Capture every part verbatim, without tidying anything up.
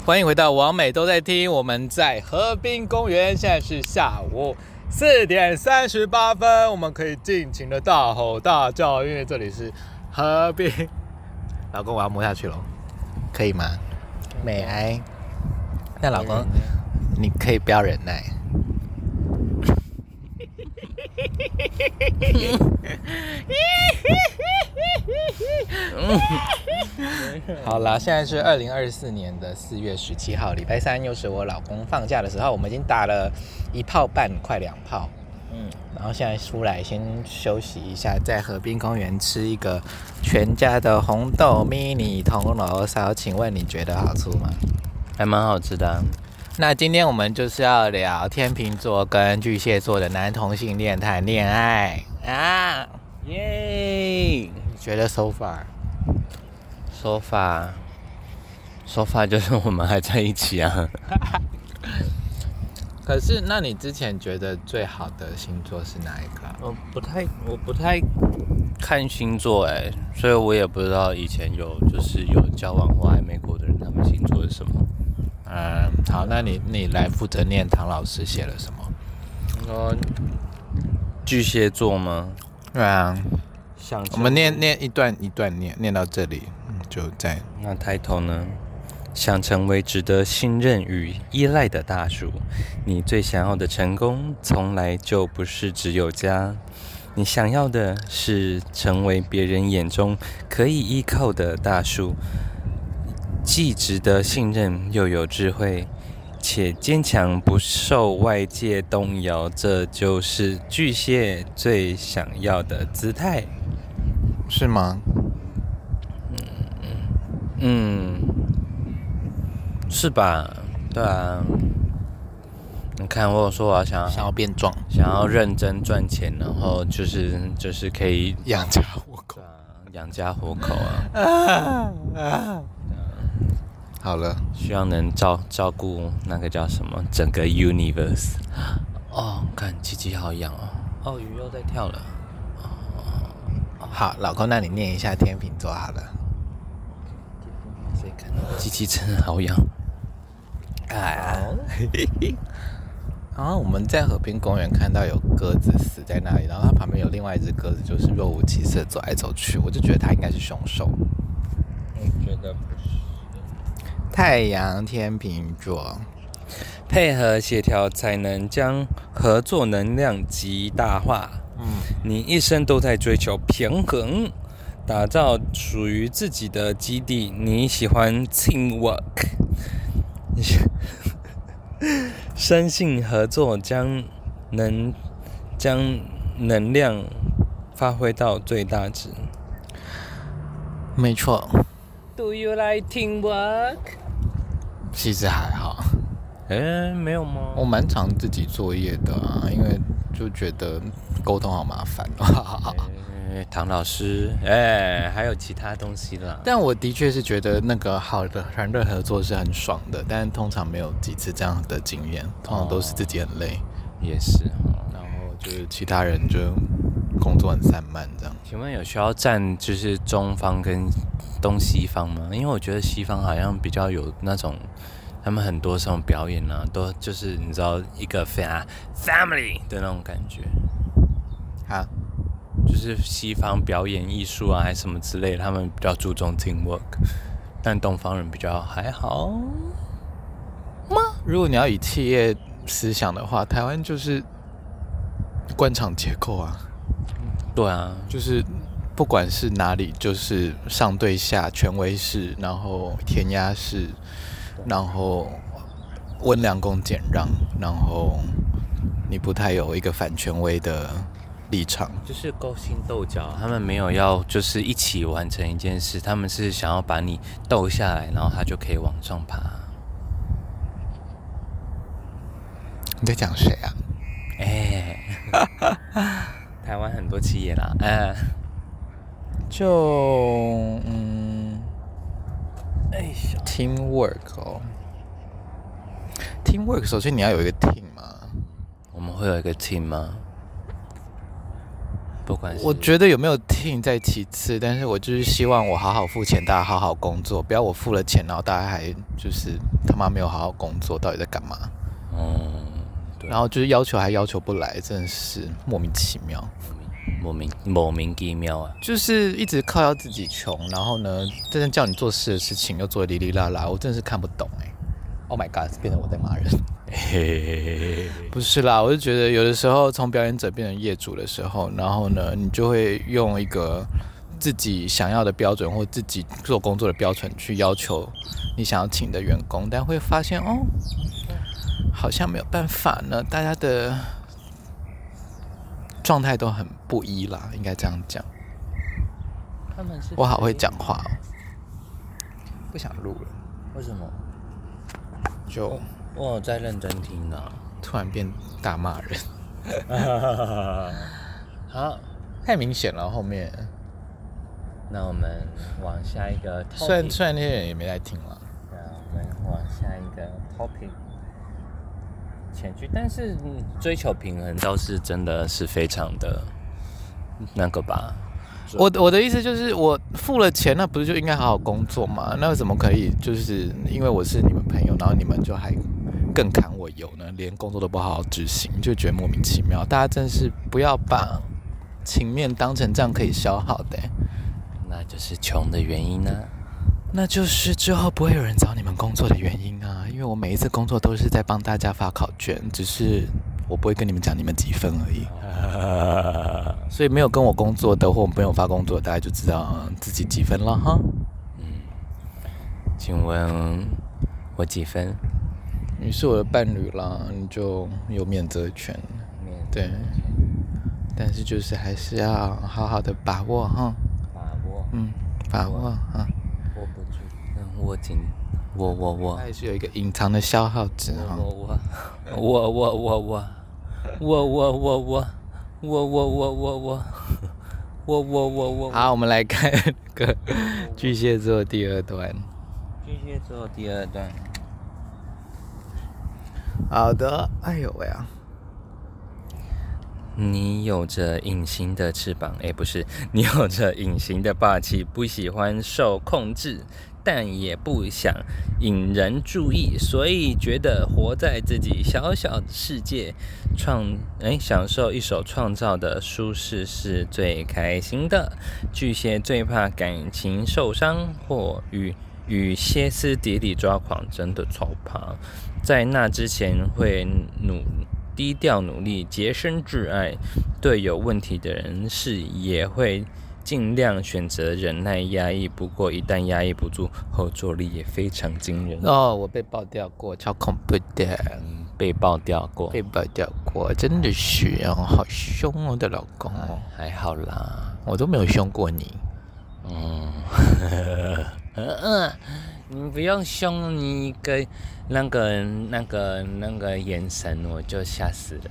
欢迎回到王美都在听，我们在河滨公园，现在是下午四点三十八分，我们可以尽情的大吼大叫，因为这里是河滨。老公，我要摸下去了，可以吗？美哀。那老公，你可以不要忍耐。好啦，现在是二零二四年的四月十七号，礼拜三，又是我老公放假的时候，我们已经打了一炮半，快两炮。嗯，然后现在出来先休息一下，在河滨公园吃一个全家的红豆 mini 铜锣烧，请问你觉得好吃吗？ 还蛮好吃的、啊。 那今天我们就是要聊天秤座跟巨蟹座的男同性恋谈恋爱啊！ 耶！ 你觉得 so far？ so far so far 就是我们还在一起啊。 可是，那你之前觉得最好的星座是哪一个？ 我不太，我不太看星座哎、欸，所以我也不知道以前有就是有交往或暧昧过的人，他们星座是什么。 嗯，好，那你你来负责念唐老师写了什么？ 说巨蟹座吗？ 对啊， 想我们念念一段一段念，念到这里就在。 那抬头呢？想成为值得信任与依赖的大树，你最想要的成功，从来就不是只有家。你想要的是成为别人眼中可以依靠的大树。既值得信任，又有智慧，且坚强，不受外界动摇，这就是巨蟹最想要的姿态， 是吗？ 嗯嗯，是吧？对啊。你看，我有说我要想要想要变壮， 想要认真赚钱，然后就是就是可以养家活口， 养家活口啊。 啊啊好了， 需要能照照顾那个叫什么整个 universe。哦，看鸡鸡好痒哦。哦，鱼又在跳了。 哦、好，老公，那你念一下天秤座好了。 谁看？鸡鸡真的好痒。 哎，然后我们在河滨公园看到有鸽子死在那里，然后它旁边有另外一只鸽子，就是若无其事走来走去，我就觉得它应该是凶手。 我觉得不是。 太阳天秤座， 配合协调才能将合作能量极大化。嗯，你一生都在追求平衡，打造属于自己的基地。你喜欢 teamwork， 深信合作将能将能量发挥到最大值。 没错。 Do you like teamwork？ 其实还好， 哎，没有吗？ 我蛮常自己作业的啊，因为就觉得沟通好麻烦。 哎，唐老师，哎，还有其他东西啦。 但我的确是觉得那个好的团队合作是很爽的，但通常没有几次这样的经验，通常都是自己很累。 哦、也是， 然后就是其他人就工作很散漫这样。 请问有需要站就是中方跟东西方吗？因为我觉得西方好像比较有那种，他们很多这种表演啊，都就是你知道一个 family 的那种感觉。 啊， 就是西方表演艺术啊，还是什么之类的，他们比较注重 teamwork， 但东方人比较还好吗？如果你要以企业思想的话，台湾就是官场结构啊。 对啊， 就是不管是哪里，就是上对下，权威式，然后填鸭式，然后温良恭俭让，然后你不太有一个反权威的立场， 就是勾心斗角。他们没有要就是一起完成一件事，他们是想要把你斗下来，然后他就可以往上爬。 你在讲谁啊？ 哎、欸，台湾很多企业啦，哎、嗯， 就嗯，哎 ，teamwork 哦 ，teamwork 首先你要有一个 team 嘛。 我们会有一个 team 吗？ 不管是我觉得有没有听在其次，但是我就是希望我好好付钱，大家好好工作，不要我付了钱，然后大家还就是他妈没有好好工作，到底在干嘛？ 嗯，对。 然后就是要求还要求不来，真的是莫名其妙。 莫名莫名其妙啊！ 就是一直靠要自己穷，然后呢，真正叫你做事的事情又做得哩哩啦啦，我真的是看不懂哎、欸。Oh my god， 变成我在骂人。不是啦，我就觉得有的时候从表演者变成业主的时候，然后呢，你就会用一个自己想要的标准或自己做工作的标准去要求你想要请的员工，但会发现哦，好像没有办法呢，大家的状态都很不一啦，应该这样讲。 他们是我好会讲话哦，不想录了。 为什么？ 就我有在认真听呢、啊， 突然变大骂人。 好， 太明显了后面。 那我们往下一个 topic。 虽然虽然那些人也没来听了。 那我们往下一个 topic 前去，但是追求平衡倒是真的是非常的那个吧。 我我的意思就是，我付了钱，那不是就应该好好工作吗？那怎么可以就是因为我是你们朋友，然后你们就还更砍我油呢？连工作都不好好执行，就觉得莫名其妙。大家真是不要把情面当成这样可以消耗的、欸。 那就是穷的原因呢、啊？ 那就是之后不会有人找你们工作的原因啊！因为我每一次工作都是在帮大家发考卷，只是我不会跟你们讲你们几分而已。所以没有跟我工作的或没有发工作的，大家就知道自己几分了哈。 嗯，请问我几分？ 你是我的伴侣啦，你就有免责权。对，但是就是还是要好好的把握哈。 把握。 嗯，把握哈。 握不住，嗯，握紧，握握握。 还是有一个隐藏的消耗值哈。 握握握握握握握握握握握。我我我我我我我我我好，我们来看那个巨蟹座第二段。 巨蟹座第二段。 好的，哎呦喂啊！ 你有着隐形的翅膀，哎，不是，你有着隐形的霸气，不喜欢受控制。但也不想引人注意，所以觉得活在自己小小的世界，创哎享受一手创造的舒适是最开心的。巨蟹最怕感情受伤或与与歇斯底里抓狂，真的超怕。在那之前会努低调努力洁身自爱，对有问题的人事也会尽量选择忍耐压抑，不过一旦压抑不住，后坐力也非常惊人。 哦，我被爆掉过，超恐怖的。 嗯，被爆掉过， 被爆掉过，真的是哦，好凶哦，我的老公哦。 还好啦， 我都没有凶过你。 嗯，嗯，你不用凶，你一个那个那个那个眼神，我就吓死了。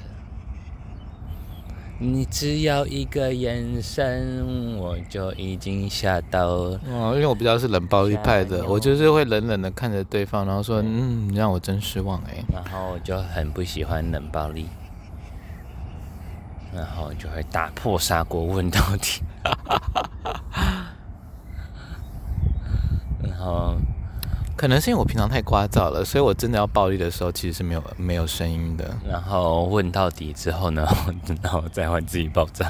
你只要一个眼神，我就已经吓到了。 哦，因为我比较是冷暴力派的，我就是会冷冷的看着对方，然后说：“嗯，你让我真失望哎。” 然后我就很不喜欢冷暴力，然后就会打破砂锅问到底。然后可能是因为我平常太聒噪了，所以我真的要暴力的时候，其实是没有没有声音的。 然后问到底之后呢，然后再换自己爆炸。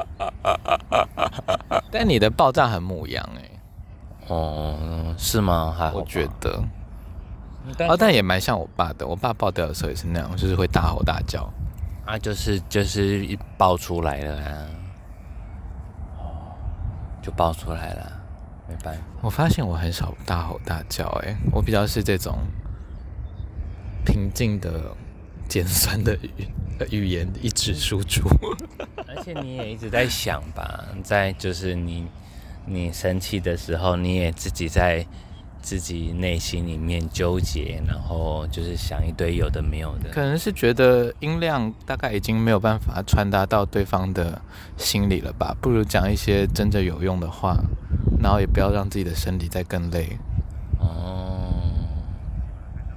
但你的爆炸很母羊哎、 欸。哦，是吗？还好吧， 我觉得。哦，但也蛮像我爸的。我爸爆掉的时候也是那样，就是会大吼大叫。 啊，就是就是一爆出来了啊，就爆出来了。没办法， 我发现我很少大吼大叫、欸，哎，我比较是这种平静的、尖酸的语语言一直输出。 而且你也一直在想吧，在就是你你生气的时候，你也自己在自己内心里面纠结，然后就是想一堆有的没有的。 可能是觉得音量大概已经没有办法传达到对方的心里了吧，不如讲一些真正有用的话。然后也不要让自己的身体再更累。 哦，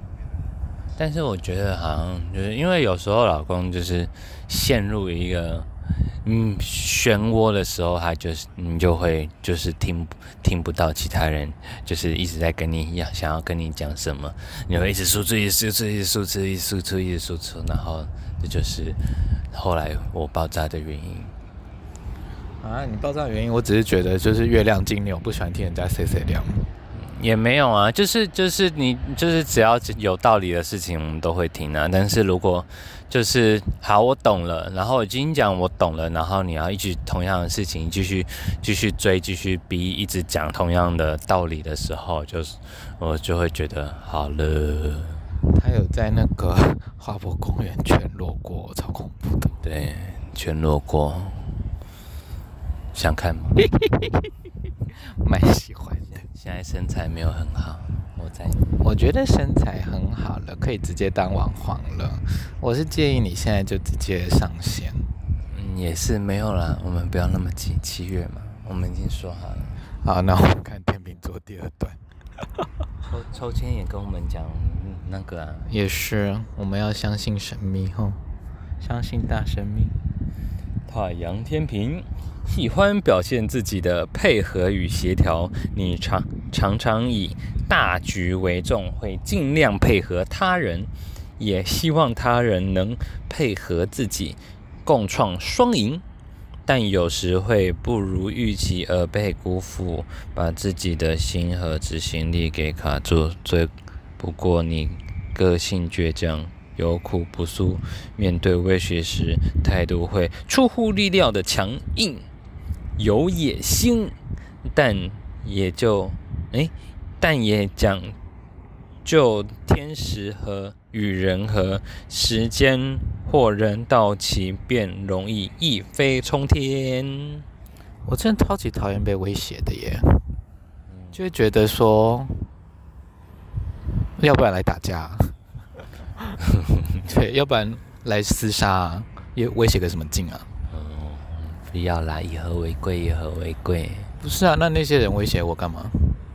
但是我觉得好像就是因为有时候老公就是陷入一个嗯漩涡的时候，他就是你就会就是听听不到其他人就是一直在跟你要想要跟你讲什么，你会一直输出一直输出一直输出一直输出一直输出，然后这就是后来我爆炸的原因。 啊，你爆炸的原因，我只是觉得就是月亮金牛不喜欢听人家碎碎念。 也没有啊，就是就是你就是只要有道理的事情我们都会听啊，但是如果就是好我懂了，然后我已经讲我懂了，然后你要一直同样的事情继续继续追继续逼，一直讲同样的道理的时候，就是我就会觉得好了。 他有在那个花博公园全裸过，超恐怖的。 对，全裸过，想看吗？ 蛮喜欢的。 现在身材没有很好，我在。 我觉得身材很好了，可以直接当网红了。我是建议你现在就直接上线。 嗯，也是没有啦，我们不要那么急，七月嘛，我们已经说好了。 好，那我们看天秤座第二段。 抽抽签也跟我们讲那个啊， 也是，我们要相信神秘吼，相信大神秘。 太阳天平，喜欢表现自己的配合与协调，你常常常以大局为重，会尽量配合他人，也希望他人能配合自己，共创双赢。但有时会不如预期而被辜负，把自己的心和执行力给卡住。最不过你个性倔强，有苦不诉，面对威胁时态度会出乎意料的强硬，有野心，但也就哎，但也讲究天时和与人和，时间或人到齐便容易一飞冲天。 我真的超级讨厌被威胁的耶，就会觉得说，要不然来打架。对，要不然来厮杀、啊，也威胁个什么劲啊？ 嗯，不要啦，以和为贵，以和为贵。 不是啊，那那些人威胁我干嘛？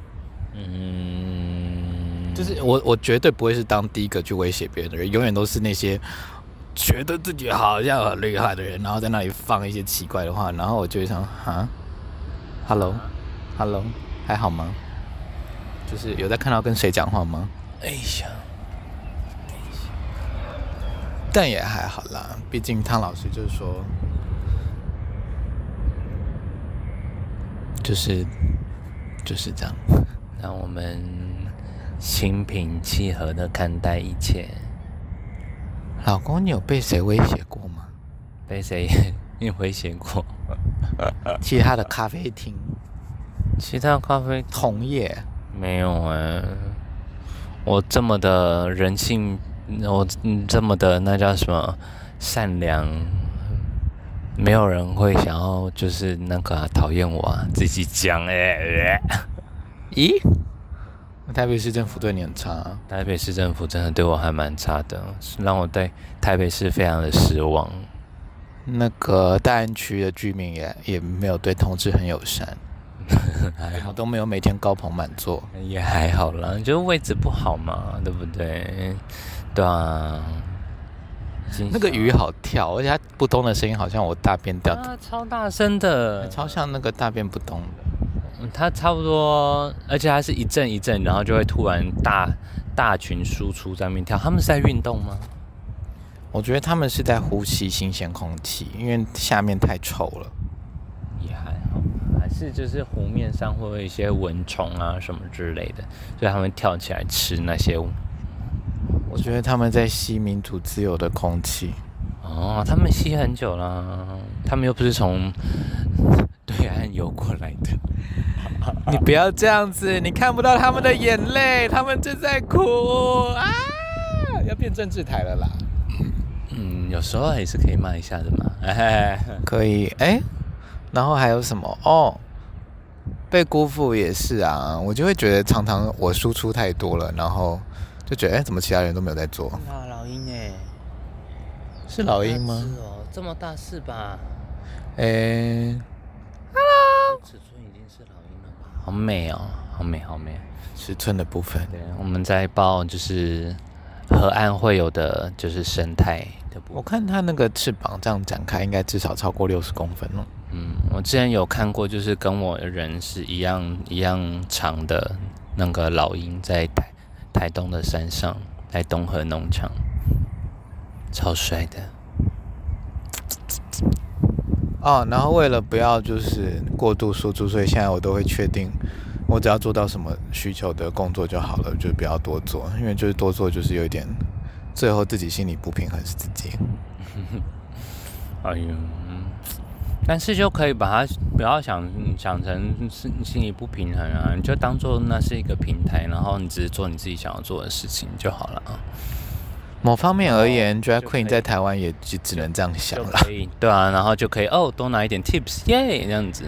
嗯， 就是我，我绝对不会是当第一个去威胁别人的人，永远都是那些觉得自己好像很厉害的人，然后在那里放一些奇怪的话，然后我就会想，啊 ，Hello，Hello， 还好吗？就是有在看到跟谁讲话吗？ 哎呀。 但也还好啦，毕竟汤老师就是说，就是就是这样。 让我们心平气和的看待一切。 老公，你有被谁威胁过吗？ 被谁威胁过？ 其他的咖啡厅， 其他咖啡同业没有哎、欸。我这么的人性。我这么的那叫什么善良，没有人会想要就是那个、啊、讨厌我啊，自己讲哎、欸。 咦？台北市政府对你很差、啊。 台北市政府真的对我还蛮差的，让我对台北市非常的失望。 那个大安区的居民也也没有对同志很友善。还好都没有每天高朋满座， 也还好啦，就是位置不好嘛，对不对？对啊， 那个鱼好跳，而且它不动的声音好像我大便掉， 啊，超大声的， 超像那个大便不动的。 它差不多，而且它是一阵一阵，然后就会突然大大群输出在那边跳。他们是在运动吗？ 我觉得他们是在呼吸新鲜空气，因为下面太臭了。 也还好，还是就是湖面上会有一些蚊虫啊什么之类的，所以他们跳起来吃那些。 我觉得他们在吸民主自由的空气。 哦，他们吸很久啦，他们又不是从对岸游过来的。 你不要这样子，你看不到他们的眼泪，他们正在哭啊！要变政治台了啦。 嗯，有时候也是可以骂一下的嘛。 可以，哎，然后还有什么？哦，被辜负也是啊，我就会觉得常常我输出太多了，然后就觉得，哎，怎么其他人都没有在做？ 哇，老鹰哎， 是老鹰吗？ 是哦，这么大是吧？ 哎 ，Hello， 尺寸已经是老鹰了吧？好美哦，好美，好美。 尺寸的部分， 对，我们在报就是河岸会有的就是生态的部我看它那个翅膀这样展开，应该至少超过六十公分哦。 嗯，我之前有看过，就是跟我的人是一样一样长的那个老鹰，在台台东的山上，在东河农场，超帅的。 哦，然后为了不要就是过度输出，所以现在我都会确定，我只要做到什么需求的工作就好了，就不要多做，因为就是多做就是有一点，最后自己心里不平衡是自己。 哎呦，但是就可以把它不要想想成是心里不平衡啊，你就当做那是一个平台，然后你只是做你自己想要做的事情就好了啊。 某方面而言 ，Drag Queen 在台湾也只只能这样想了。 对啊，然后就可以哦，多拿一点 tips， 耶，这样子。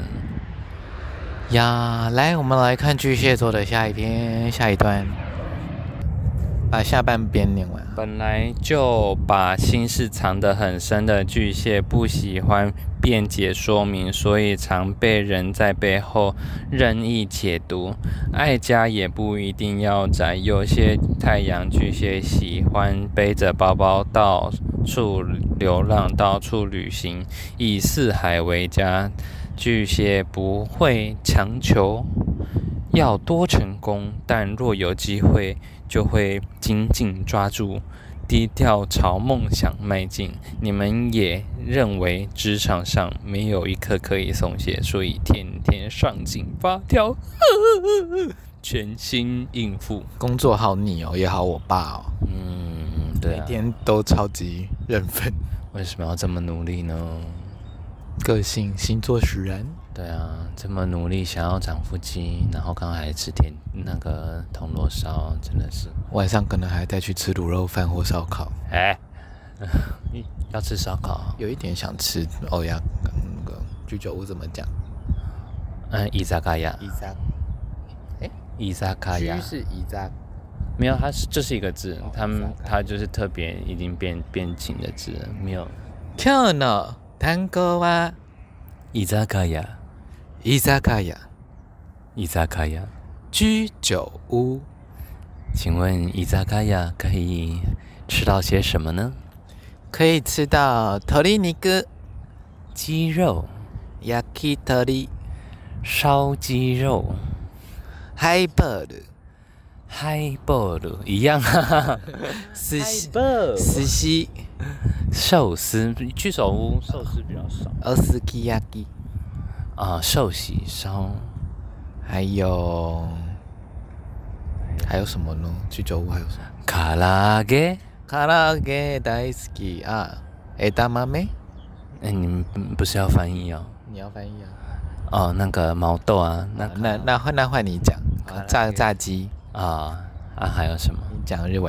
呀，来，我们来看巨蟹座的下一篇下一段，把下半边念完。 本来就把心事藏得很深的巨蟹，不喜欢辩解说明，所以常被人在背后任意解读。爱家也不一定要宅，有些太阳巨蟹喜欢背着包包到处流浪，到处旅行，以四海为家。巨蟹不会强求要多成功，但若有机会就会紧紧抓住，低调朝梦想迈进。你们也认为职场上没有一刻可以松懈，所以天天上紧发条，全心应付。 工作好你哦，也好我爸哦， 嗯，对啊， 每天都超级认份。 为什么要这么努力呢？ 个性星座使然。 对啊，这么努力想要长腹肌，然后刚才吃甜那个铜锣烧，真的是晚上可能还再去吃卤肉饭或烧烤。 哎，要吃烧烤， 有一点想吃欧亚那个居酒屋怎么讲？ 嗯，伊扎卡亚， 伊扎，哎， 伊扎卡亚是伊扎， 没有，它是这是一个字， 哦、 他们它就是特别已经变变形的字了，没有。 今日の単語は伊扎卡亚， 伊扎卡亚， 伊扎卡亚， 居酒屋。 请问伊扎卡亚可以吃到些什么呢？ 可以吃到鶏肉、 鸡肉、 焼き鳥、 烧鸡肉、 ハイボール、 ハイボール一样啊， 寿司、寿司、 寿司，居酒屋寿司比较少。 おすき焼き啊，寿喜烧， 还有还有什么呢？居酒屋还有什么？ 卡拉ゲ。 唐揚げ大好き啊，枝豆。 哎，你们不是要翻译哦？ 你要翻译啊？ 哦，那个毛豆啊，那那那换那换你讲，炸炸鸡啊啊，还有什么？ 你讲日文。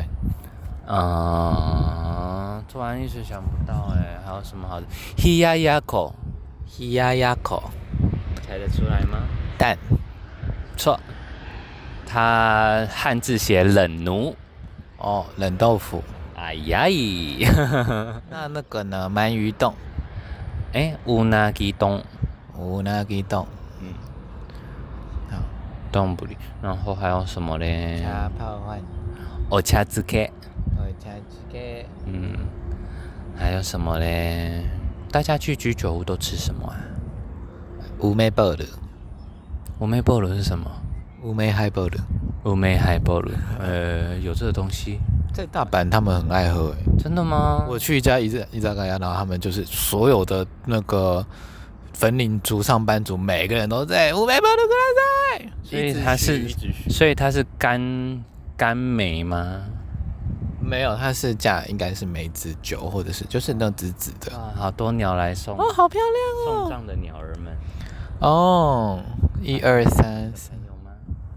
嗯，突然一时想不到哎，还有什么好的？冷ややこ， 冷ややこ， 猜得出来吗？ 蛋， 错，它汉字写冷奴。 哦，冷豆腐。 哎呀， 那那个呢？鳗鱼冻。 哎，乌纳基冻。 乌纳基冻。 嗯。好，冻不里。然后还有什么嘞？ 茶泡饭。 お茶漬け。 お茶漬け。 嗯。还有什么嘞？大家去居酒屋都吃什么啊？ 乌梅ボール。 乌梅ボール是什么？ 乌梅ハイボール。 乌梅ハイボール。呃，有这个东西。 在大阪他们很爱喝诶。 真的吗？ 我去一家伊扎伊扎嘎亚，然后他们就是所有的那个粉领族上班族，每个人都在乌梅ボールください。 所以它是，所以它是干干梅吗？ 没有，它是加应该是梅子酒，或者是就是那紫紫的。 啊，好多鸟来送哦，好漂亮哦！送葬的鸟儿们。 哦，一二三， 有吗？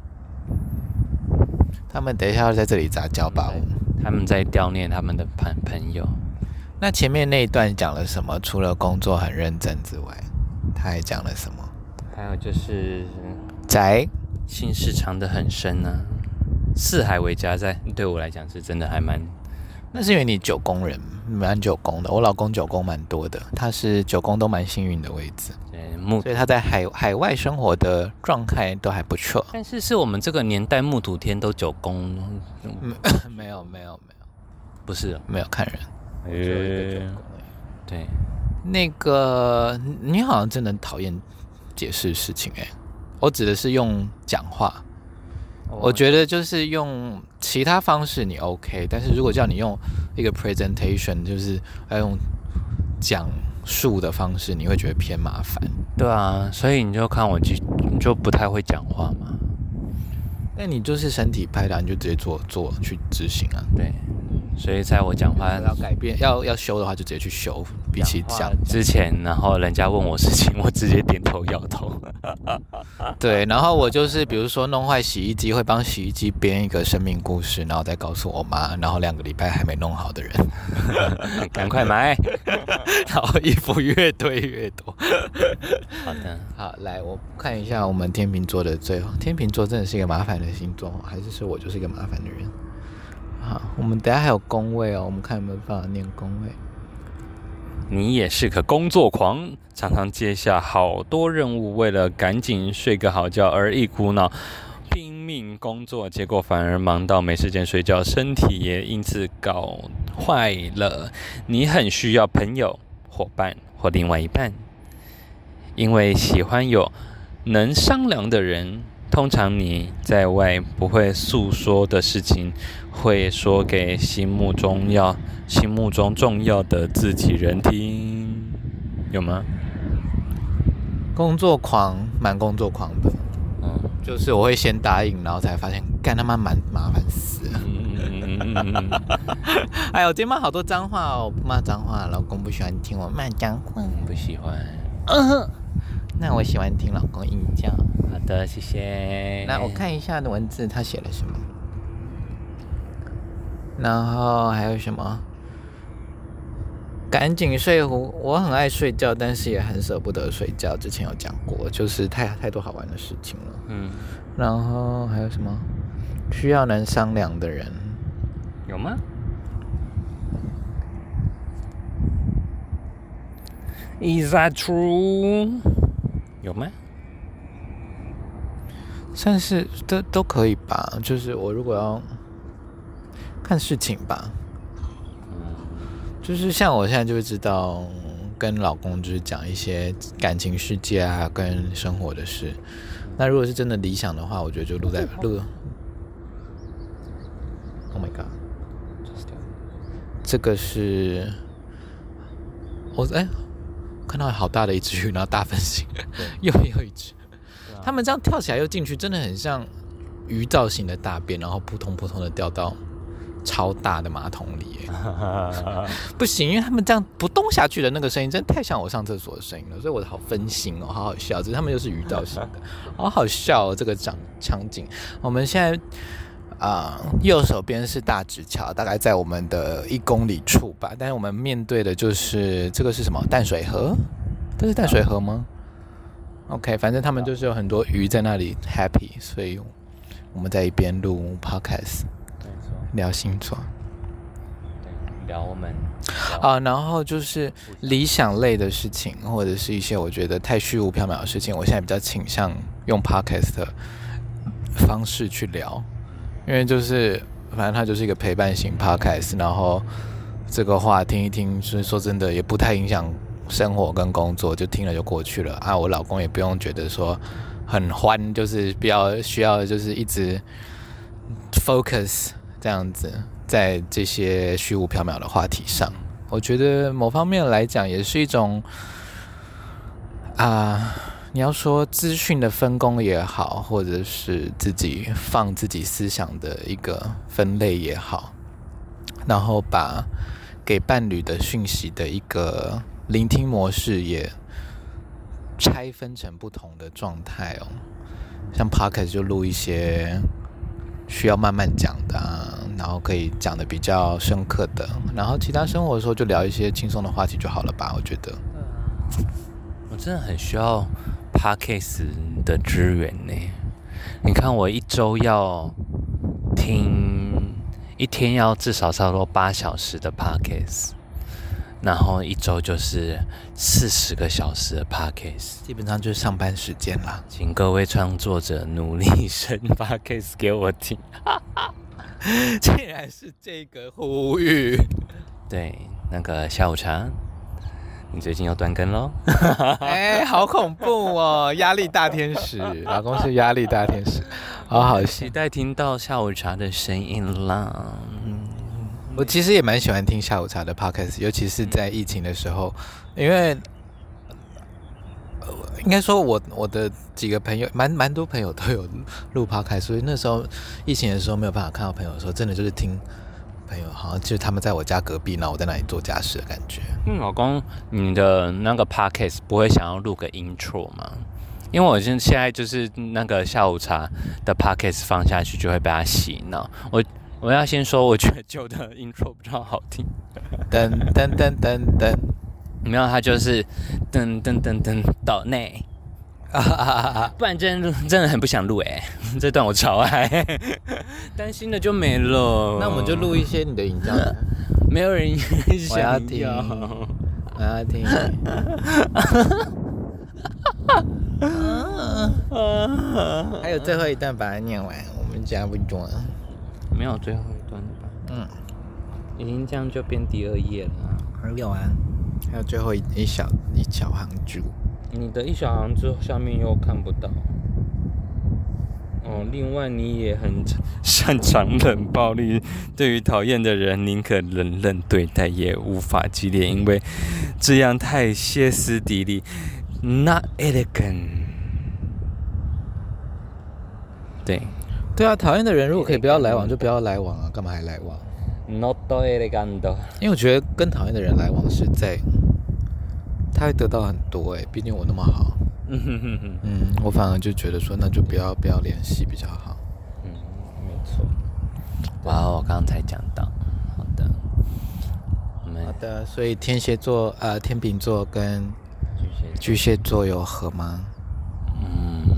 他们等一下要在这里杂交吧？ 他们在悼念他们的朋朋友。 那前面那一段讲了什么？除了工作很认真之外，他还讲了什么？ 还有就是宅， 心事藏得很深啊。四海为家，在对我来讲是真的还蛮。 那是因为你九宫人，蛮九宫的。我老公九宫蛮多的，他是九宫都蛮幸运的位置，所以他在海海外生活的状态都还不错。 但是是我们这个年代木土天都九宫， 嗯、没有没有没有， 不是没有看人。 我只有一个专攻。 对， 那个你好像真的讨厌解释事情哎、欸，我指的是用讲话。我觉得就是用其他方式你 OK， 但是如果叫你用一个 presentation， 就是要用讲述的方式，你会觉得偏麻烦。 对啊，所以你就看我就你就不太会讲话嘛。 那你就是身体拍的，你就直接做做去执行啊。 对，所以在我讲话要改变要要修的话，就直接去修。比起讲之前，然后人家问我事情，我直接点头摇头。 对，然后我就是比如说弄坏洗衣机，会帮洗衣机编一个生命故事，然后再告诉我妈，然后两个礼拜还没弄好的人， 赶快买。 然后衣服越堆越多。 好的， 好，来我看一下我们天秤座的最后，天秤座真的是一个麻烦的星座，还是说我就是一个麻烦的人？好，我们等一下还有宫位哦，我们看有没有办法念宫位。 你也是个工作狂，常常接下好多任务，为了赶紧睡个好觉而一股脑拼命工作，结果反而忙到没时间睡觉，身体也因此搞坏了。你很需要朋友、伙伴或另外一半，因为喜欢有能商量的人。通常你在外不会诉说的事情，会说给心目中要心目中重要的自己人听，有吗？ 工作狂，蛮工作狂的，嗯，就是我会先答应，然后才发现，干他妈蛮麻烦死了。哎呦，今天骂好多脏话哦，我不骂脏话，老公不喜欢听我骂脏话， 不喜欢。 嗯，那我喜欢听老公硬叫。 好的，谢谢。 那我看一下的文字，他写了什么？然后还有什么？赶紧睡，我很爱睡觉，但是也很舍不得睡觉。之前有讲过，就是太太多好玩的事情了。嗯。然后还有什么？需要能商量的人， 有吗？Is that true？ 有吗？ 算是都都可以吧。就是我如果要看事情吧，就是像我现在就会知道跟老公就是讲一些感情世界啊，跟生活的事。那如果是真的理想的话，我觉得就录在录。Oh my god！ 这个是我哎。看到好大的一只鱼，然后大分型，又又一只，他们这样跳起来又进去，真的很像鱼造型的大便，然后扑通扑通的掉到超大的马桶里耶。不行，因为他们这样不动下去的那个声音，真的太像我上厕所的声音了，所以我好分心哦，好好笑。只是他们又是鱼造型的，好好笑哦，这个场场景。我们现在。啊、呃，右手边是大直桥，大概在我们的一公里处吧。但是我们面对的就是这个是什么？淡水河？这是淡水河吗 ？OK， 反正他们就是有很多鱼在那里 happy， 所以我们在一边录 podcast， 聊星座， 聊我们啊、呃，然后就是理想类的事情，或者是一些我觉得太虚无缥缈的事情，我现在比较倾向用 podcast 的方式去聊。因为就是反正它就是一个陪伴型 podcast， 然后这个话听一听，所以说真的也不太影响生活跟工作，就听了就过去了啊。我老公也不用觉得说很欢，就是比较需要就是一直 focus 这样子在这些虚无缥缈的话题上。我觉得某方面来讲也是一种啊。你要说资讯的分工也好，或者是自己放自己思想的一个分类也好，然后把给伴侣的讯息的一个聆听模式也拆分成不同的状态哦。像 Podcast 就录一些需要慢慢讲的啊，然后可以讲的比较深刻的，然后其他生活的时候就聊一些轻松的话题就好了吧，我觉得。 我真的很需要Podcast 的支援呢。你看我一周要听，一天要至少差不多八小时的 Podcast， 然后一周就是四十个小时的 Podcast， 基本上就是上班时间啦。 请各位创作者努力生 Podcast 给我听。 竟然是这个呼吁。 对，那个下午茶，你最近又断更咯？ 哎，好恐怖哦！压力大天使，老公是压力大天使，好好期待听到下午茶的声音啦。嗯， 我其实也蛮喜欢听下午茶的 podcast， 尤其是在疫情的时候，因为。应该说我，我的几个朋友，蛮蛮多朋友都有录 podcast， 所以那时候疫情的时候没有办法看到朋友的时候，真的就是听朋友，好像就是他们在我家隔壁，然后我在那里做家事的感觉。 嗯，老公，你的那个 podcast 不会想要录个 intro 吗？因为我现在就是那个下午茶的 podcast 放下去就会被他洗脑。我我要先说，我觉得旧的 intro 比较好听。 噔噔噔噔噔。 没有，他就是噔噔噔噔岛内，不然真的真的很不想录哎，这段我超爱，担心的就没了。 那我们就录一些你的影像， 没有人想我要听，我要听。还有最后一段把它念完，我们加不多。 没有最后一段吧？嗯，已经这样就变第二页了。 还有啊。还有最后一一小一小行注， 你的一小行注下面又看不到。哦，另外你也很擅长冷暴力，对于讨厌的人宁可冷冷对待，也无法激烈，因为这样太歇斯底里 ，not elegant。对， 对啊，讨厌的人如果可以不要来往就不要来往啊，干嘛还来往？ Not elegant， 因为我觉得跟讨厌的人来往是在，他会得到很多哎、欸，毕竟我那么好，嗯哼哼哼，嗯，我反而就觉得说那就不要不要联系比较好， 嗯，没错。哇，我刚刚才讲到，好的，我们好的，所以天蝎座呃天秤座跟巨蟹座有合吗？ 嗯。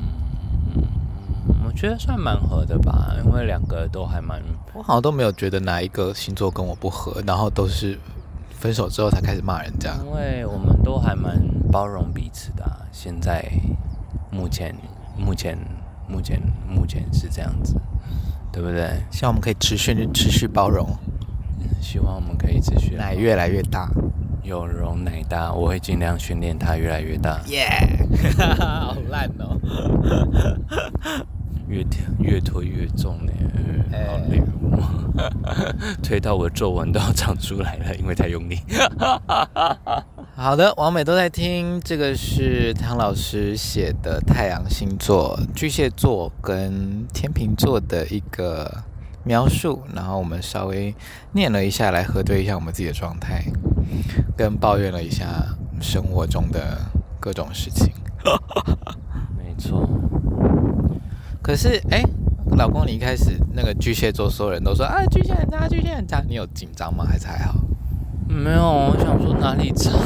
我觉得算蛮合的吧，因为两个都还蛮…… 我好像都没有觉得哪一个星座跟我不合，然后都是分手之后才开始骂人家。 因为我们都还蛮包容彼此的、啊，现在目前目前目前目前是这样子，对不对？ 希望我们可以持续持续包容， 希望我们可以持续奶越来越大， 有容乃大，我会尽量训练它越来越大。 耶、yeah! 好烂哦。 越越推越重呢，好累哦，推到我的皱纹都要长出来了，因为太用力。 好的，王美都在听，这个是汤老师写的太阳星座巨蟹座跟天秤座的一个描述，然后我们稍微念了一下，来核对一下我们自己的状态，跟抱怨了一下生活中的各种事情。 没错。 可是，哎，老公，你一开始那个巨蟹座，所有人都说啊，巨蟹很差，巨蟹很差，你有紧张吗？还是还好？ 没有，我想说哪里差。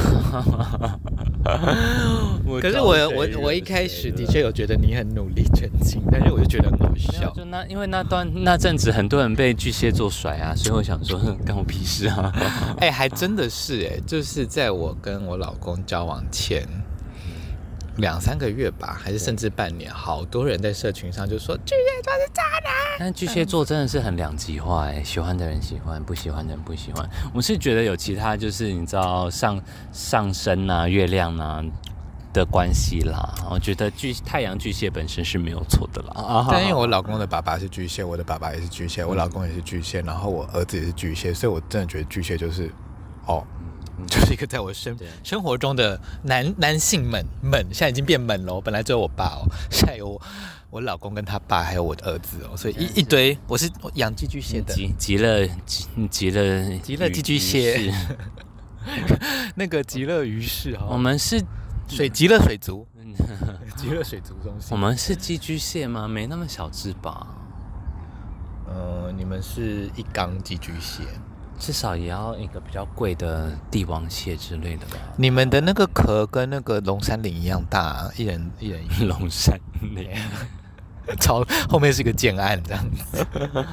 可是我我我一开始的确有觉得你很努力前进，但是我就觉得很好笑。 就那因为那段那阵子很多人被巨蟹座甩啊，所以我想说干我屁事啊。 哎、欸，还真的是哎、欸，就是在我跟我老公交往前两三个月吧，还是甚至半年，好多人在社群上就说巨蟹座是渣男。 但巨蟹座真的是很两极化哎、欸，喜欢的人喜欢，不喜欢的人不喜欢。我是觉得有其他就是你知道上上升啊、月亮啊的关系啦。我觉得巨太阳巨蟹本身是没有错的啦。 但因为我老公的爸爸是巨蟹，我的爸爸也是巨蟹，我老公也是巨蟹，然后我儿子也是巨蟹，所以我真的觉得巨蟹就是哦。就是一个在我生生活中的男男性们们，现在已经变们了。本来只有我爸哦，现在有 我, 我老公跟他爸，还有我的儿子哦，所以一一堆。我是养寄居蟹的， 极极乐极乐极乐寄居蟹，那个极乐鱼氏哈。 我们是水极乐水族，极乐水族中心。 我们是寄居蟹吗？没那么小只吧？ 呃，你们是一缸寄居蟹。 至少也要一个比较贵的帝王蟹之类的吧。 你们的那个壳跟那个龙山岭一样大，一人一人一龙山岭， 超后面是个建案这样子。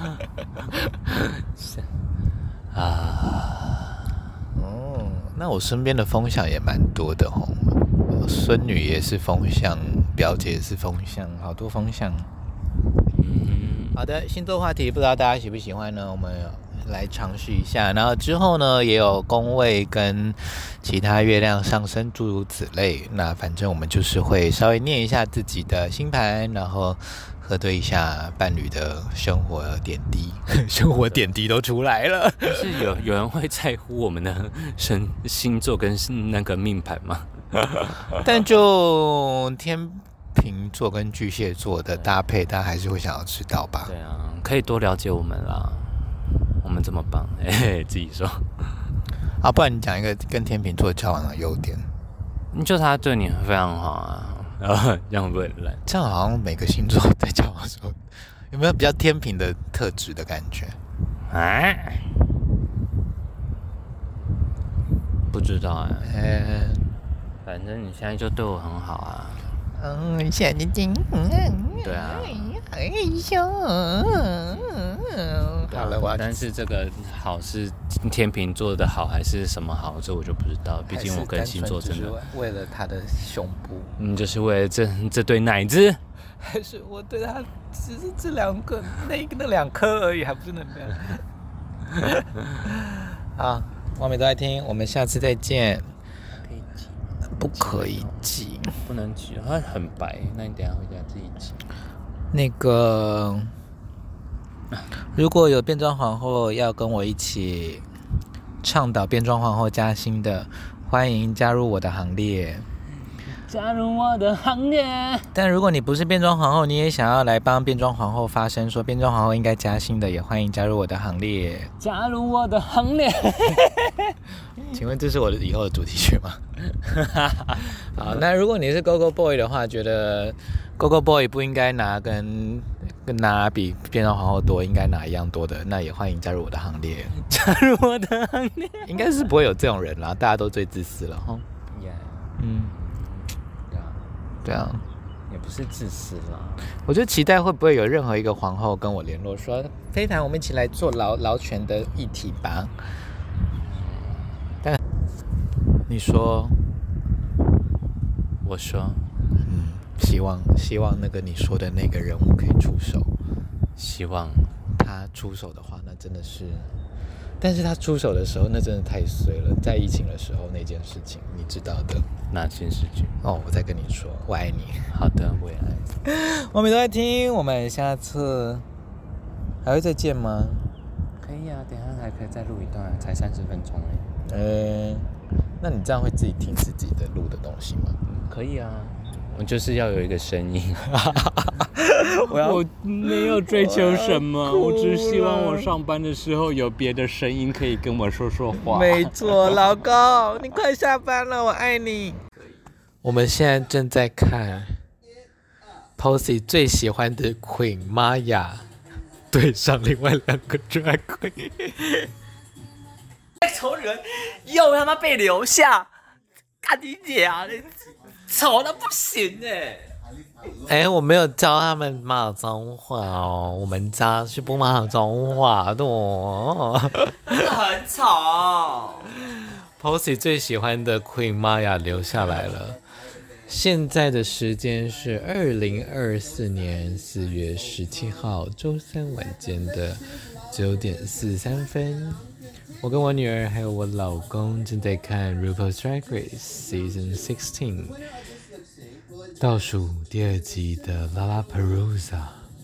啊，哦，那我身边的风向也蛮多的吼，孙女也是风向，表姐也是风向，好多风向。嗯， 好的，星座话题不知道大家喜不喜欢呢？我们来尝试一下。然后之后呢，也有宫位跟其他月亮上升诸如此类。那反正我们就是会稍微念一下自己的星盘，然后核对一下伴侣的生活点滴，生活点滴都出来了。 是有有人会在乎我们的生星座跟那个命盘吗？ 但就天秤座跟巨蟹座的搭配，大家还是会想要知道吧？ 对啊，可以多了解我们啦。我们这么棒，嘿嘿，自己说。 啊，不然你讲一个跟天秤座交往的优点。 就他对你非常好啊，然后这样会不会很烂？ 这样好像每个星座在交往的时候，有没有比较天秤的特质的感觉？ 啊？不知道啊。 嗯， 反正你现在就对我很好啊。 嗯，现在就对啊。 哎呦，好了，我要但是这个好是天秤座的好还是什么好，这我就不知道。毕竟我跟星座真的为了他的胸部， 嗯，就是为了这这对奶子， 还是我对他只是这两个那那两颗而已，还不是能这样。好，完美都在听，我们下次再见。不可以挤， 不能挤，它很白。那你等一下回家自己挤。 那个，如果有变装皇后要跟我一起倡导变装皇后加薪的，欢迎加入我的行列。 加入我的行列。 但如果你不是变装皇后，你也想要来帮变装皇后发声，说变装皇后应该加薪的，也欢迎加入我的行列。 加入我的行列。 请问这是我的以后的主题曲吗？好，那如果你是 Go Go Boy 的话，觉得 Go Go Boy 不应该拿跟跟拿比变装皇后多，应该拿一样多的，那也欢迎加入我的行列。 加入我的行列。 应该是不会有这种人啦，大家都最自私了哈。 Yeah. 嗯， 对啊， 对啊， 也不是自私啦。 我就期待会不会有任何一个皇后跟我联络说，飞盘，我们一起来做劳劳权的议题吧。但你说， 我说， 嗯，希望希望那个你说的那个人物可以出手。 希望他出手的话，那真的是，但是他出手的时候，那真的太衰了。在疫情的时候那件事情，你知道的。 哪件事情？ 哦，我再跟你说，我爱你。 好的，我也爱你。 我们都在听，我们下次还会再见吗？ 可以啊，等一下还可以再录一段，才三十分钟哎。 呃，那你这样会自己听自己的录的东西吗？ 可以啊，我就是要有一个声音。 我要我没有追求什么，我只是希望我上班的时候有别的声音可以跟我说说话。 没错，老公，你快下班了，我爱你。我们现在正在看 Posy 最喜欢的 Queen Maya 对上另外两个 Drag Queen。 丑女人又他妈被留下，干你娘！丑到不行哎！ 哎、欸，我没有教他们骂脏话哦，我们家是不骂脏话的哦。 真的很丑。 Posy 最喜欢的 Queen Maya 留下来了。现在的时间是二零二四年四月十七号周三晚间的九点四十三分。我跟我女儿还有我老公正在看 RuPaul's Drag Race Season sixteen 倒数第二集的 Lollapalooza。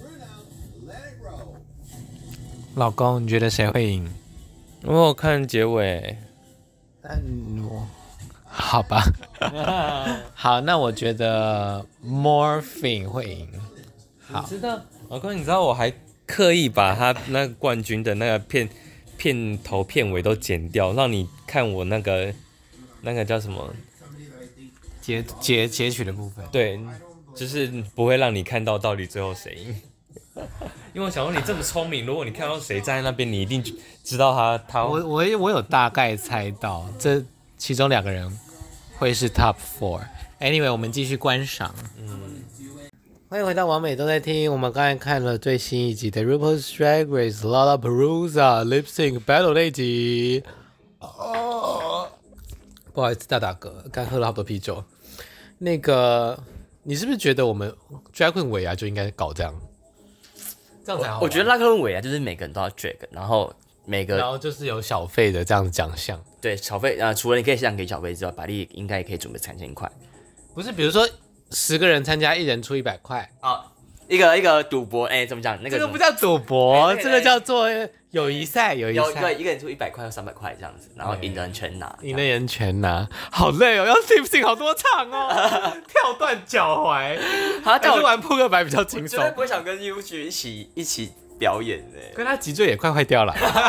老公，你觉得谁会赢？ 我有看结尾。 嗯，我好吧。好，那我觉得 Morphine 会赢。好， 你知道，老公，你知道我还刻意把他那个冠军的那个片片头片尾都剪掉，让你看我那个那个叫什么截截截取的部分。 对，就是不会让你看到到底最后谁赢。因为我想说你这么聪明，如果你看到谁站在那边，你一定知道他他。 我我我有大概猜到，这其中两个人会是 top four。Anyway， 我们继续观赏。嗯，欢迎回到完美都在听。我们刚才看了最新一集的 RuPaul's Drag Race Lollapalooza Lip Sync Battle 那一集。哦，不好意思，大打嗝，刚喝了好多啤酒。那个，你是不是觉得我们 Drag Queen 尾牙就应该搞这样？ 这样才好玩。 我觉得拉克伦尾啊，就是每个人都要 drag， 然后每个然后就是有小费的这样子奖项。 对小费啊、呃，除了你可以这样给小费之外，百丽应该也可以准备三千块。 不是，比如说十个人参加，一人出一百块啊，一个一个赌博，哎、欸，怎么讲？那个这个不叫赌博， 欸那个、 这个叫做友谊赛，友谊赛。 对，一个人出一百块或三百块这样子，然后赢的人全拿， 赢的人全拿，好累哦，要 lip sync 好多场哦，跳断脚踝，还是玩扑克牌比较轻松。 我绝对不会想跟 U G 一起一起表演的， 跟他脊椎也快坏掉了。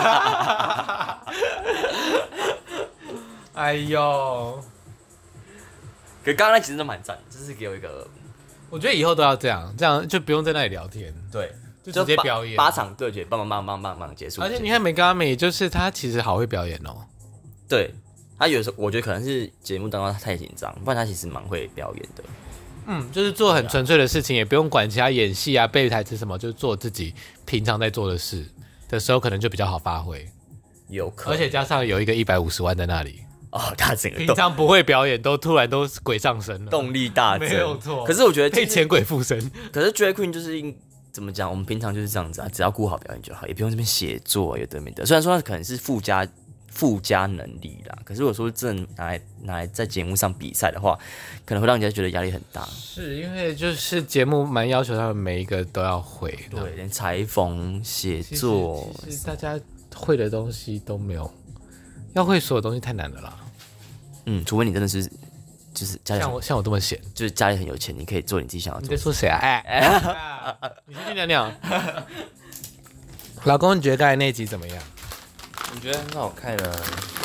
哎呦！ 可刚刚那其实都蛮赞，就是给我一个， 我觉得以后都要这样，这样就不用在那里聊天， 对， 就直接表演八场对决，棒棒棒棒棒棒结束。 而且你看梅高美，就是他其实好会表演哦。 对，他有时候我觉得可能是节目当中他太紧张，不然他其实蛮会表演的。 嗯，就是做很纯粹的事情，也不用管其他演戏啊、背台词什么，就是做自己平常在做的事的时候，可能就比较好发挥。 有可能， 而且加上有一个一百五十万在那里。 哦，他整个平常不会表演，都突然都鬼上身了， 动力大增， 没有错。 可是我觉得、 可以前鬼附身。 可是 drag queen 就是怎么讲？我们平常就是这样子啊，只要顾好表演就好，也不用这边写作有的没的。虽然说它可能是附加附加能力啦，可是如果说真的拿来拿来在节目上比赛的话，可能会让人家觉得压力很大。 是因为就是节目蛮要求他们每一个都要会， 对，连裁缝、写作， 其实大家会的东西都没有，要会所有东西太难了啦。 嗯，除非你真的是，就是家里像我像我这么闲， 就是家里很有钱，你可以做你自己想要做的。 你在说谁啊？哎、欸欸，你先去尿尿。老公，你觉得刚才那集怎么样？ 我觉得很好看啊。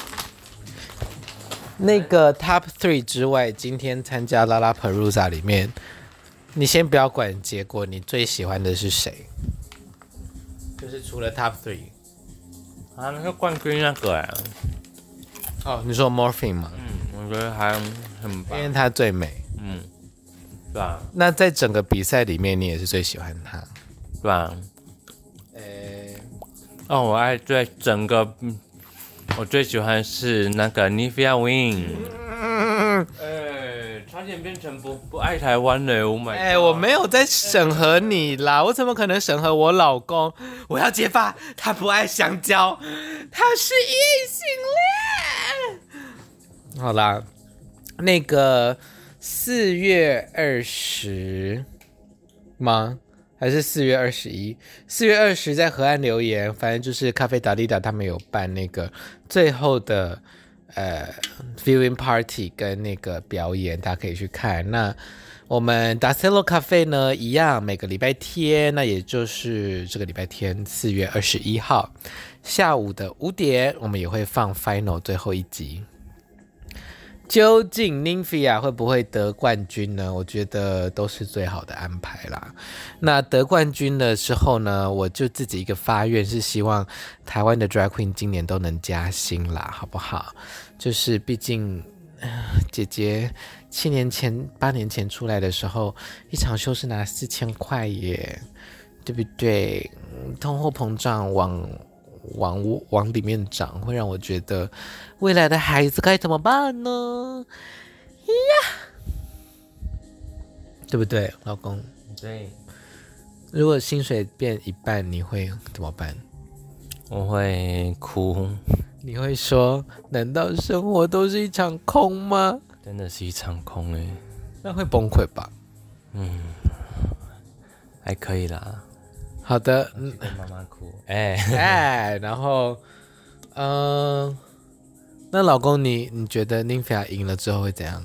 那个 Top Three 之外，今天参加 Lollapalooza 里面，你先不要管结果，你最喜欢的是谁？就是除了 Top Three 啊，那个冠军那个哎、欸。 哦，你说 Morphine 吗？ 嗯，我觉得还很棒， 因为她最美。 嗯，对啊。 那在整个比赛里面，你也是最喜欢她？ 对啊。 呃、 欸，哦，我爱最整个，我最喜欢是那个 Nivea Win。嗯，哎，差点变成不不爱台湾了 ，Oh my！ 哎，我没有在审核你啦，我怎么可能审核我老公？我要揭发他不爱香蕉，他是异性恋。好啦，那个四月二十吗？还是四月二十一？四月二十在河岸留言，反正就是咖啡达利达他们有办那个最后的呃 viewing party 跟那个表演，大家可以去看。那我们 Dacello 咖啡呢，一样每个礼拜天，那也就是这个礼拜天四月二十一号下午的五点，我们也会放 final 最后一集。究竟 Nymphia 会不会得冠军呢？我觉得都是最好的安排啦。那得冠军的时候呢，我就自己一个发愿，是希望台湾的 Drag Queen 今年都能加薪啦，好不好？就是毕竟、呃、姐姐七年前、八年前出来的时候，一场秀是拿四千块耶，对不对？通货膨胀往往往里面涨，会让我觉得未来的孩子该怎么办呢？呀，对不对，老公？ 对。 如果薪水变一半，你会怎么办？ 我会哭。 你会说：“难道生活都是一场空吗？” 真的是一场空哎。 那会崩溃吧？ 嗯，还可以啦。 好的，嗯， 妈妈哭，哎、 欸、哎，然后，嗯、呃，那老公你你觉得 Nymphia 赢了之后会怎样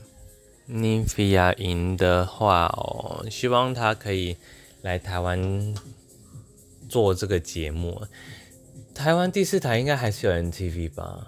？Nymphia 赢的话哦，希望他可以来台湾做这个节目。台湾第四台应该还是有 M T V 吧？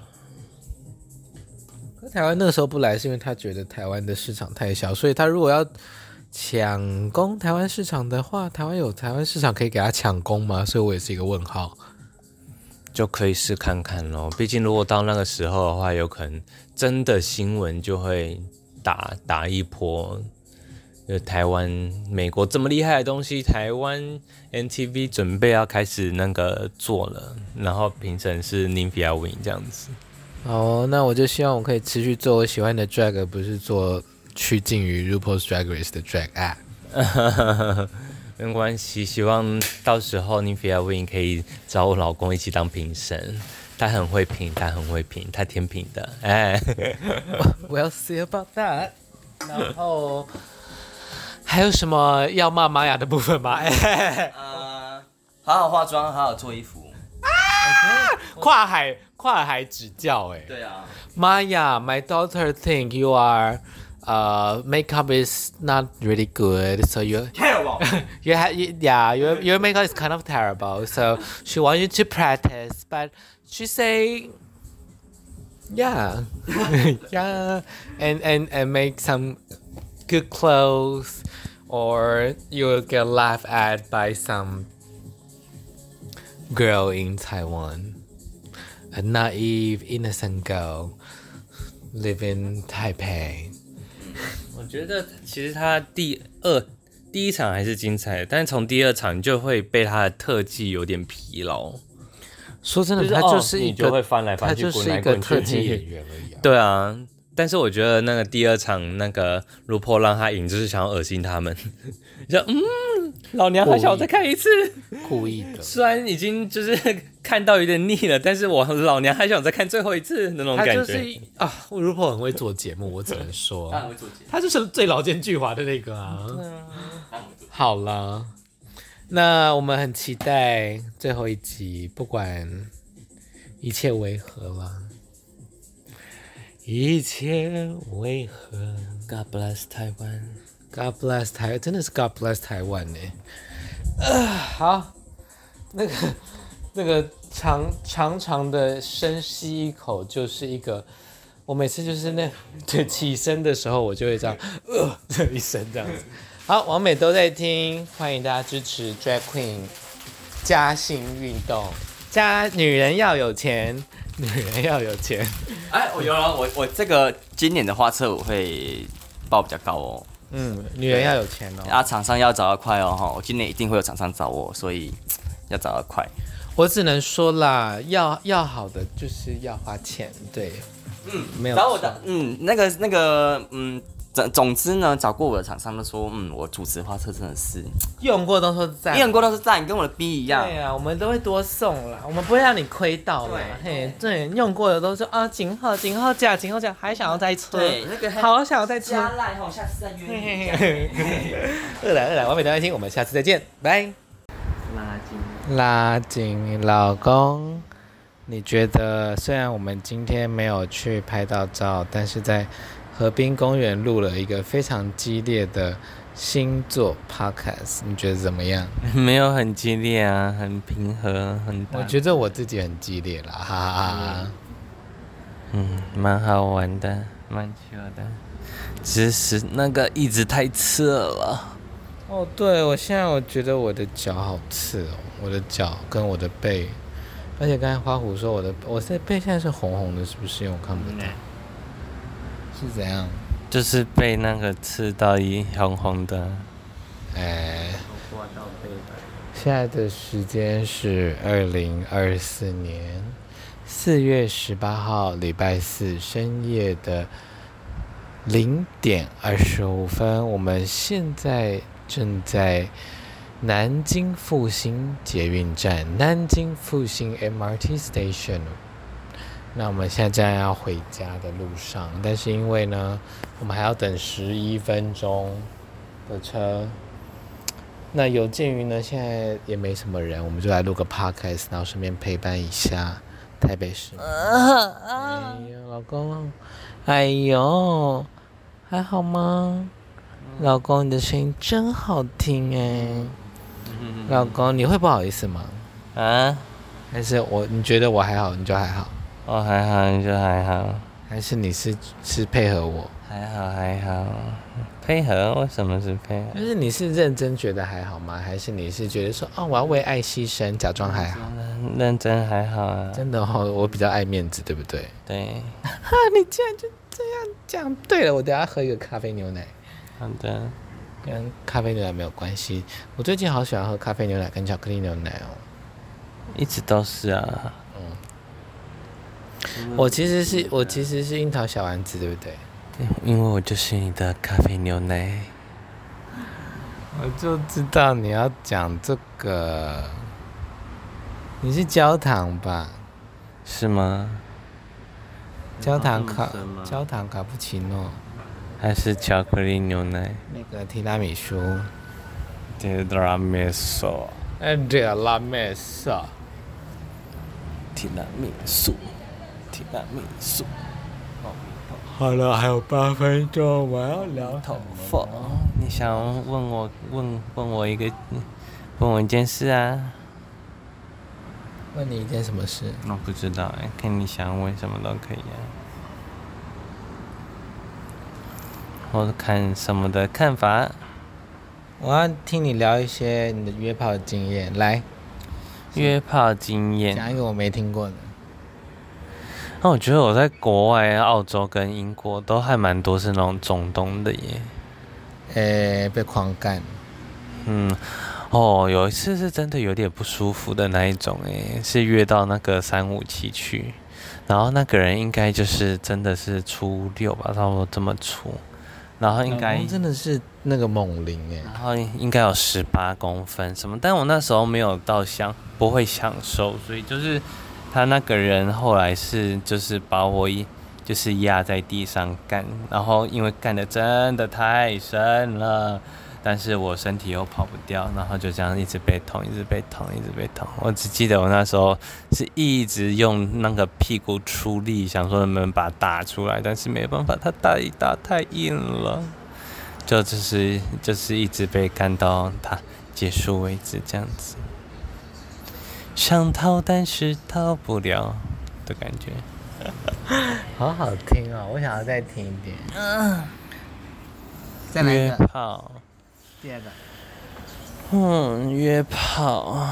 可台湾那个时候不来，是因为他觉得台湾的市场太小，所以他如果要抢攻台湾市场的话，台湾有台湾市场可以给他抢攻吗？所以我也是一个问号。 就可以试看看咯，毕竟如果到那个时候的话，有可能真的新闻就会打打一波。就台湾、美国这么厉害的东西，台湾 M T V 准备要开始那个做了，然后评审是 Nymphia Win 这样子。 好，那我就希望我可以持续做我喜欢的 drag， 而不是做趋近于 RuPaul's Drag Race 的 drag act。 没关系，希望到时候 Nivea Win 可以找我老公一起当评审。他很会评，他很会评，他天平的，哎 ，We'll see about that。然后还有什么要骂玛雅的部分吗？哎， 呃，好好化妆，好好做衣服。 啊！跨海跨海指教，哎。 对啊。 Maya, my daughter think you are, uh, makeup is not really good, so you terrible. you have, yeah, your your makeup is kind of terrible. So she wants you to practice, but she say, yeah, yeah, and and and make some good clothes, or you will get laughed at by some girl in Taiwan, a naive, innocent girl. Live in Taipei。 我觉得其实他第二第一场还是精彩的，但是从第二场就会被他的特技有点疲劳。 说真的，就是、他就是一个、 哦、就会翻来翻去， 他就是一个特技演员而已、啊。 对啊，但是我觉得那个第二场那个卢珀让他赢，就是想要恶心他们。就嗯，老娘还想我再看一次， 故意的。 虽然已经就是看到有点腻了，但是我老娘还想再看最后一次那种感觉。 他就是啊，卢珀很会做节目，我只能说， 他很会做节目， 他就是最老奸巨猾的那个啊。好了，那我们很期待最后一集，不管一切为何了，一切为何 ？God bless Taiwan。God bless 台，真的是 God bless 台湾呢。呃，好，那个那个长长长的深吸一口，就是一个，我每次就是那对起身的时候，我就会这样，呃，这一声这样子。好，王美都在听，欢迎大家支持 Drag Queen 加薪运动，加女人要有钱，女人要有钱。 哎，我有了，我我这个今年的花车我会报比较高哦。 嗯，女人要有钱哦。 啊，厂商要找得快哦，哈，我今年一定会有厂商找我，所以要找得快。 我只能说啦，要要好的就是要花钱，对， 嗯， 没有找我的，嗯，那个那个，嗯，总总之呢，找过我的厂商都说，嗯，我主持花车真的是用过都说赞， 用过都是赞，跟我的 B 一样。 对啊，我们都会多送啦，我们不会让你亏到啦。嘿，对，用过的都说啊，今后今后价今后价，还想要再车， 对，那个好想要再车。 加赖哈，下次再约你。 二来二来，完美的爱情，我们下次再见，拜。 拉筋， 拉紧老公，你觉得虽然我们今天没有去拍到照，但是在河滨公园录了一个非常激烈的星座 podcast， 你觉得怎么样？ 没有很激烈啊，很平和，很大。 我觉得我自己很激烈啦，哈哈哈。 嗯，蛮好玩的，蛮糗的，只是那个椅子太刺了。 哦，对，我现在我觉得我的脚好刺哦，我的脚跟我的背，而且刚才花虎说我的我的背现在是红红的，是不是？因为我看不到，是怎样？ 就是被那个刺到一红红的， 哎。现在的时间是二零二四年四月十八号礼拜四深夜的零点二十五分，我们现在正在南京复兴捷运站，南京复兴 M R T Station。那我们现在正要回家的路上，但是因为呢，我们还要等十一分钟的车。那有鉴于呢，现在也没什么人，我们就来录个 podcast， 然后顺便陪伴一下台北市。哎呦，老公，哎呦，还好吗？老公，你的声音真好听哎。老公，你会不好意思吗？ 啊？ 还是我？你觉得我还好，你就还好？ 哦，还好，你就还好。 还是你是是配合我？ 还好还好，配合？为什么是配合？ 就是你是认真觉得还好吗？还是你是觉得说，哦，我要为爱牺牲，假装还好？ 认真还好啊。 真的哦，我比较爱面子，对不对？ 对。 哈，你竟然就这样讲。对了，我等一下喝一个咖啡牛奶。 好的。 跟咖啡牛奶没有关系。我最近好喜欢喝咖啡牛奶跟巧克力牛奶哦。 一直都是啊。 嗯。我其实是我其实是樱桃小丸子，对不对？ 因为我就是你的咖啡牛奶。 我就知道你要讲这个。你是焦糖吧？ 是吗？ 焦糖卡焦糖卡布奇诺， 还是巧克力牛奶？ 那个提拉米苏。 提拉米苏。 哎，提拉米苏。 提拉米苏。提拉米苏。 好了，还有八分钟，我要聊头发。你想问我问问我一个问我一件事啊？ 问你一件什么事？ 我不知道哎，看你想问什么都可以啊。或者看什么的看法。 我要听你聊一些你的约炮的经验，来。 约炮经验。 讲一个我没听过的。 那我觉得我在国外，澳洲跟英国都还蛮多是那种中东的耶。 诶，被狂干。 嗯。哦，有一次是真的有点不舒服的那一种诶，是约到那个三五七去，然后那个人应该就是真的是初六吧，差不多这么粗，然后应该真的是那个猛灵诶， 然后应该有十八公分什么，但我那时候没有到享不会享受，所以就是他那个人后来是就是把我一就是压在地上干，然后因为干得真的太深了。但是我身体又跑不掉，然后就这样一直被捅，一直被捅，一直被捅。我只记得我那时候是一直用那个屁股出力，想说能不能把它打出来，但是没办法，它打一打太硬了，就就是就是一直被干到它结束为止，这样子。想逃但是逃不了的感觉， 好好听哦！我想要再听一点。嗯，再来一个。 约炮。 第二个， 嗯，约炮，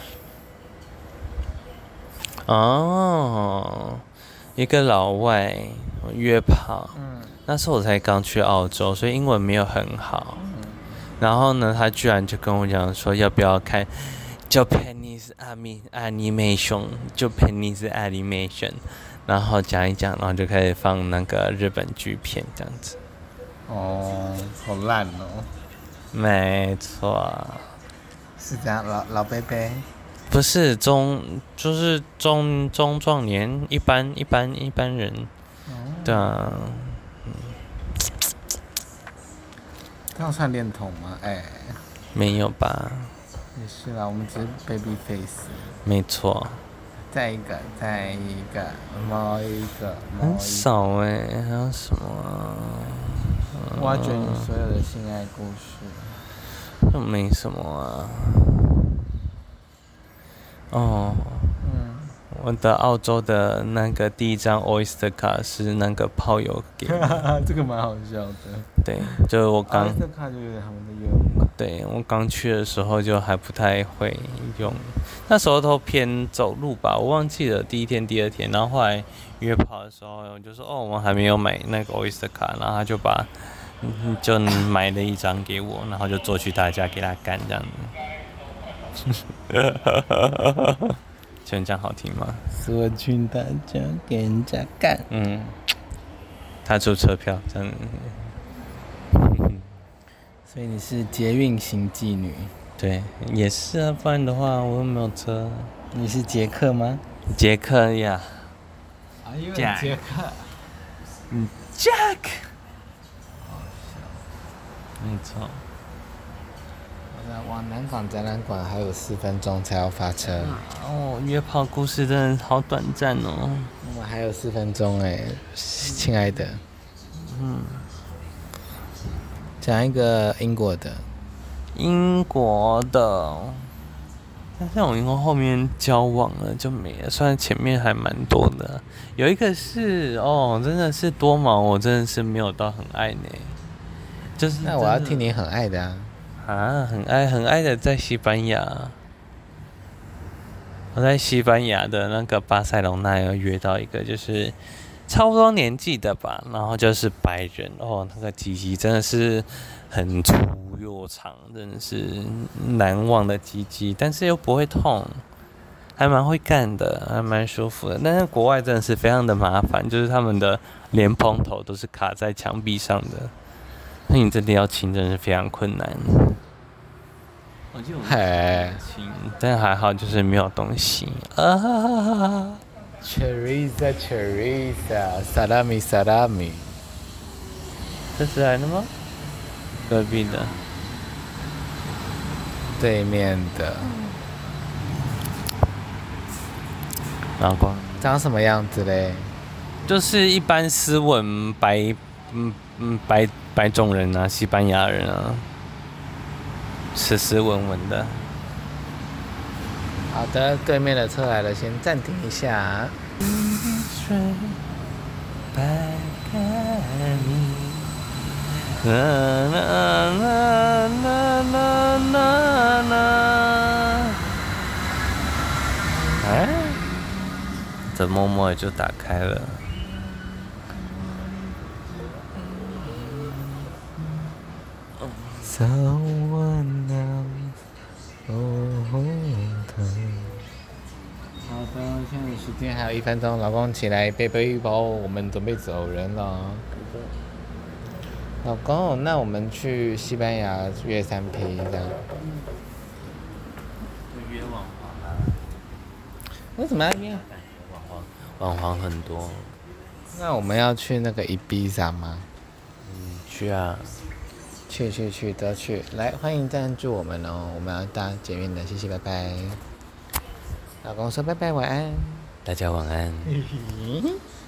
哦，一个老外约炮，嗯，那时候我才刚去澳洲，所以英文没有很好，嗯，然后呢，他居然就跟我讲说要不要看，Japanese animation， Japanese animation， 然后讲一讲，然后就开始放那个日本剧片这样子。 哦，好烂哦。 没错， 是这样，老老伯伯， 不是中，就是中中壮年，一般一般一般人，哦、对啊，嗯， 这样算恋童吗？哎、欸， 没有吧？ 也是啦，我们只是 baby face。 没错。 再一个，再一个，猫一个， 很少哎、欸，还有什么、啊？ 挖掘你所有的性爱故事。 这没什么啊。哦。嗯。我的澳洲的那个第一张 Oyster 卡是那个炮友给的。 这个蛮好笑的。 对，就是我刚。 Oyster 卡就是他们的业务卡。 对，我刚去的时候就还不太会用，那时候都偏走路吧，我忘记了第一天、第二天，然后后来约炮的时候，我就说哦，我们还没有买那个 Oyster 卡，然后他就把就买了一张给我，然后就坐去他家给他干这样子。觉得这样好听吗？ 坐去他家给人家干。 嗯，他出车票这样。 所以你是捷运型妓女？ 对，也是啊，不然的话我又没有车。 你是捷克吗？ 捷克呀。 啊，因为捷克。 嗯 ，Jack。没错。 往南港展览馆还有四分钟才要发车。 哦，约炮故事真的好短暂哦。 我们还有四分钟哎，亲爱的。嗯。讲一个英国的。 英国的。但是我英国后面交往了就没了，虽然前面还蛮多的。有一个是哦，真的是多毛，我真的是没有到很爱呢。就是那我要听你很爱的啊。 啊，很爱很爱的在西班牙，我在西班牙的那个巴塞隆纳有约到一个，就是差不多年纪的吧，然后就是白人哦，那个鸡鸡真的是很粗又长，真的是难忘的鸡鸡，但是又不会痛，还蛮会干的，还蛮舒服的。但是国外真的是非常的麻烦，就是他们的莲蓬头都是卡在墙壁上的。那你真的要亲，真的是非常困难。 嘿但还好就是没有东西啊。 ，Choriza Choriza Salami Salami， 这是来的吗？隔壁的， 对面的， 老公长什么样子嘞？ 就是一般斯文白，嗯嗯白白种人啊，西班牙人啊，斯斯文文的。 好的，对面的车来了，先暂停一下。 啦啦啦啦啦啦啦！哎，这默默就打开了。 Someone else，好的，现在时间还有一分钟，老公起来背背包，我们准备走人了。老公，那我们去西班牙约三 P 这样。 约网黄啊？ 为什么要约？ 网黄很多。 那我们要去那个伊比萨吗？ 嗯，去啊。 去去去，都去！来，欢迎赞助我们哦，我们要搭捷运的，谢谢，拜拜。老公说拜拜，晚安。 大家晚安。